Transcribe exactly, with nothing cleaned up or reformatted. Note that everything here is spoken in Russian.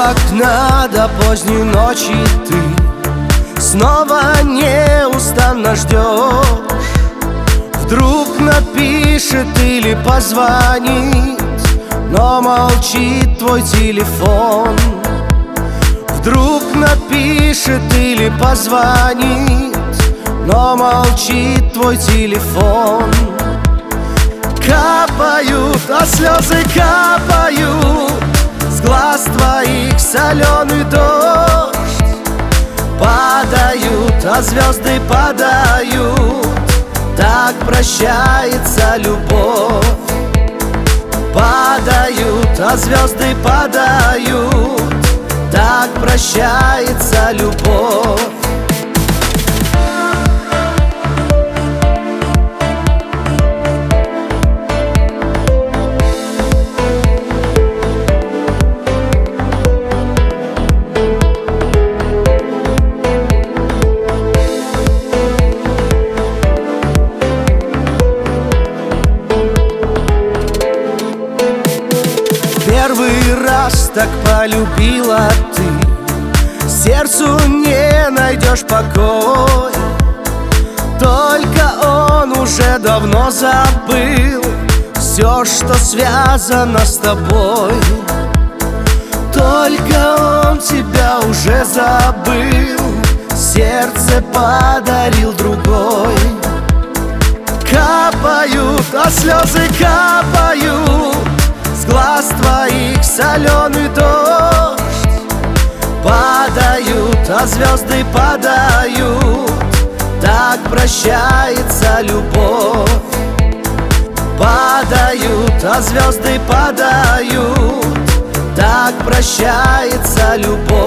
окна до поздней ночи ты снова неустанно ждешь. Вдруг напишет или позвонит, но молчит твой телефон. Вдруг напишет или позвонит, но молчит твой телефон. Капают, а слезы капают с глаз твоих соленый дождь. Падают, а звезды падают, так прощается любовь. Падают, а звезды падают, так прощается любовь. Первый раз так полюбила ты, сердцу не найдешь покоя. Только он уже давно забыл все, что связано с тобой. Только он тебя уже забыл, сердце подарил другой. Капают, а слезы капают с глаз твоих соленый дождь. Падают, а звезды падают, так прощается любовь. Падают, а звезды падают, так прощается любовь.